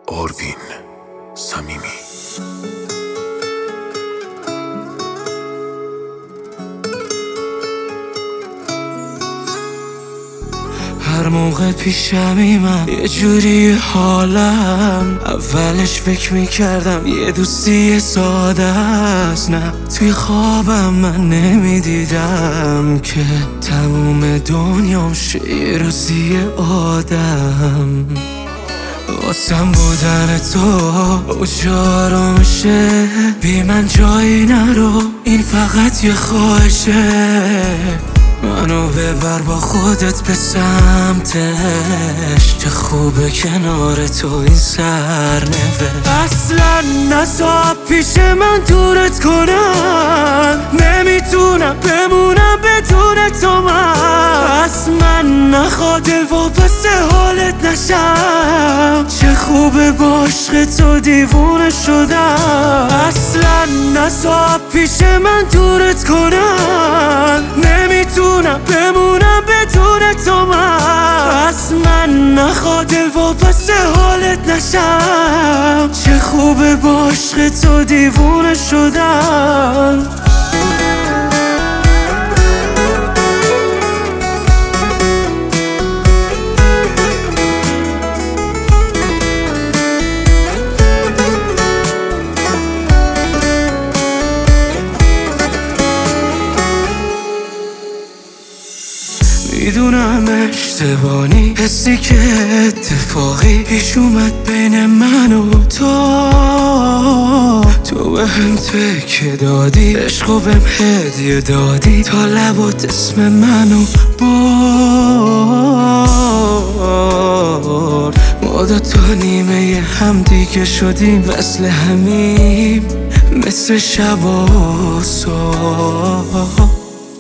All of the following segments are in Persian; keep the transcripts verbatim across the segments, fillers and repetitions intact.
آروین صمیمی. هر موقع پیشمی من یه جوری حالم، اولش فکر میکردم یه دوستی ساده است، نه توی خوابم من نمیدیدم که تموم دنیام شه یه روزی آدم. واسم بودن تو اجارم شه، بی من جایی نرو، این فقط یه خواهشه. منو ببر با خودت به سمتش، چه خوبه کنار تو این سرنوشت. اصلا نذار پیش من دورت کنم، نمیتونم بمونم بدون تو من. از من نخواد واپس حالت نشم، چه خوبه با عشق تو دیوونه شدم. اصلا نذار پیش من دورت کنم، نمیتونم بمونم بدون تو من. از من نخواد واپس حالت نشم، چه خوبه با عشق تو دیوونه شدم. میدونم اشتباهی، حسی که اتفاقی پیش اومد بین من و تو. تو به هم تکه دادی، عشقو بهم هدیه دادی، تا لبات اسم منو برد. ما دوتا نیمه هم دیگه شدیم، وصل همیم مثل شب و صبح.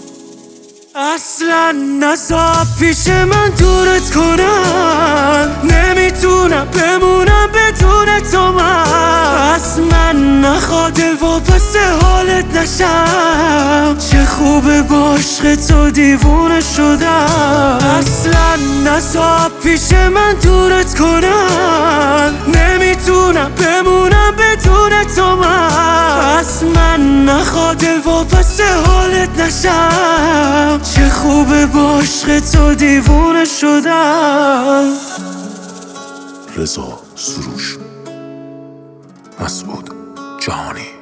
اصلا نذار پیش من دورت کنم، نمیتونم بمونم بدون تو من. از من نخواد واپس حالت نشم، چه خوبه با عشق تو دیوونه شدم. اصلا نذار پیش من دورت کنم، نمیتونم بمونم بدون تو من. از من نخواد واپس حالت نشم، چه خوبه با عشق تو دیوونه شدم. رضا سروش، مسعود جهانی.